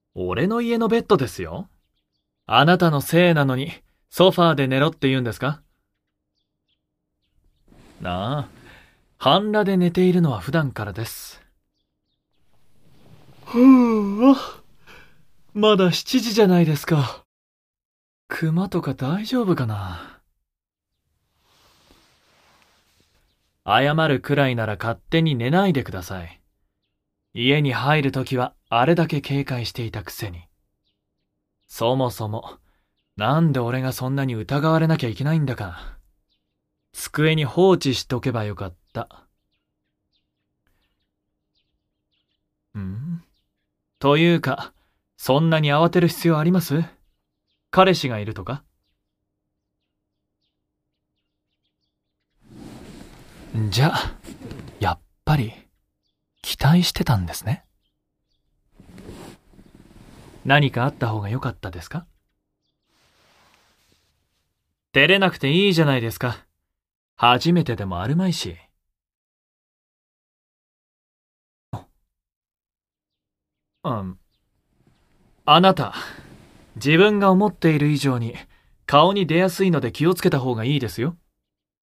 俺の家のベッドですよ。あなたのせいなのに、ソファーで寝ろって言うんですか？なあ、半裸で寝ているのは普段からです。ふぅあ、まだ7時じゃないですか。熊とか大丈夫かな？謝るくらいなら勝手に寝ないでください。家に入るときはあれだけ警戒していたくせに。そもそも、なんで俺がそんなに疑われなきゃいけないんだか。机に放置しとけばよかった。というか、そんなに慌てる必要あります？彼氏がいるとか？じゃあ、やっぱり、期待してたんですね。何かあった方が良かったですか？照れなくていいじゃないですか。初めてでもあるまいし。うん。あなた、自分が思っている以上に顔に出やすいので気をつけた方がいいですよ。